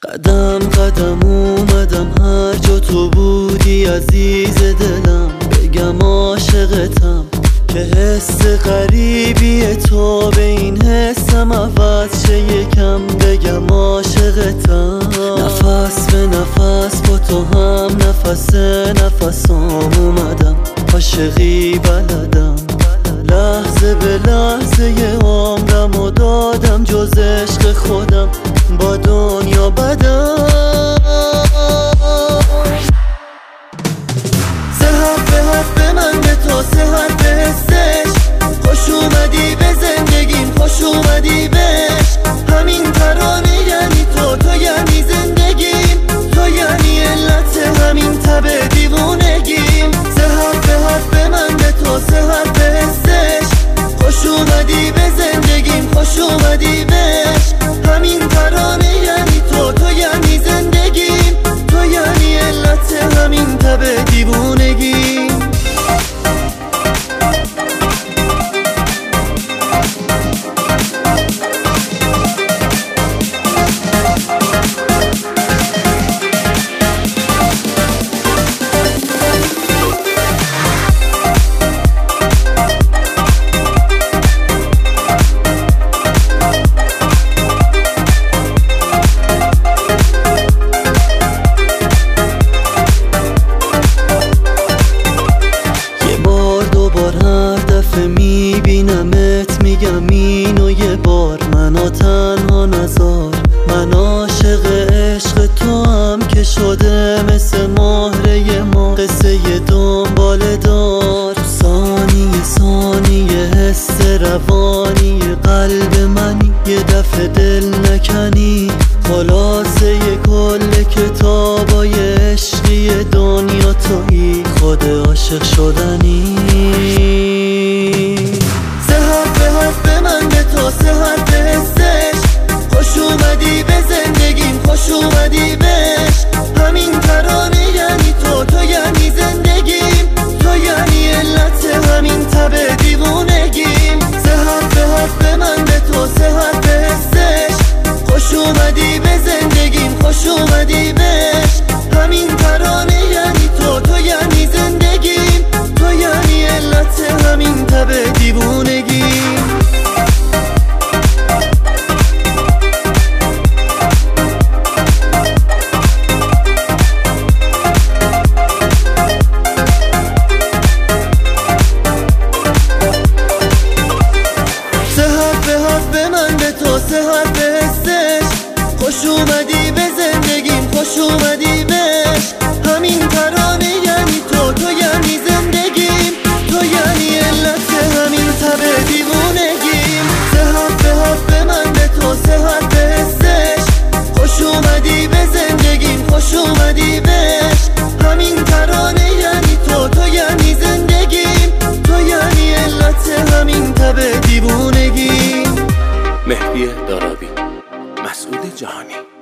قدم قدم اومدم هر جا تو بودی عزیز دلم، بگم عاشقتم که حس غریبی تو به این حسم عوض شه یکم، بگم عاشقتم. نفس به نفس با تو هم نفس نفسام اومدم، عاشقی بلدم، لحظه به لحظه ی عمرم و دادم جز عشق خودم با دنیا بدم. سه حرف به من به تو، سه حرف حسش، خوش اومدی به زندگیم، خوش اومدی بهش. همین ترانه یعنی تو یعنی زندگیم، تو یعنی علت همین تب دیوونگیم. سه حرف به من به تو، سه حرف حسش، خوش اومدی به زندگیم، خوش اومدی بهش. همین ترانه یعنی تو یعنی زندگیم، تو یعنی علت همین تب دیوونگیم. میبینمت میگم اینو یه بار، منو تنها نذار. من عاشق عشق تو هم که شده مثل مهره ما، قصه دنبال دار. ثانیه ثانیه حس روانی قلب منی، یه دفعه دل نکنی. خلاصه کل کتابای عشقی دنیا تویی، خود عاشق شدنی. به من به تو، سه حرف حسش، خوش اومدی به زندگیم، خوش اومدی بهش. همین ترانه یعنی تو یعنی زندگیم، تو یعنی علت همین تب دیوونگیم. سه حرف به من به تو، سه حرف حسش، خوش اومدی به زندگیم، خوش اومدی بهش. همین ترانه یعنی تو یعنی زندگیم، تو یعنی علت همین تب دیوونگیم. به من به تو، سه حرف حسش، خوش اومدی به زندگیم، خوش اومدی بهش. همین ترانه یعنی تو یعنی زندگیم، تو یعنی علت همین تب دیوونگیم. سه حرف به من به تو، سه حرف حسش، خوش اومدی به زندگیم، خوش اومدی بهش. همین ترانه یعنی تو یعنی زندگیم، تو یعنی علت همین تب دیوونگیم. مهدی دارابی، مسعود جهانی.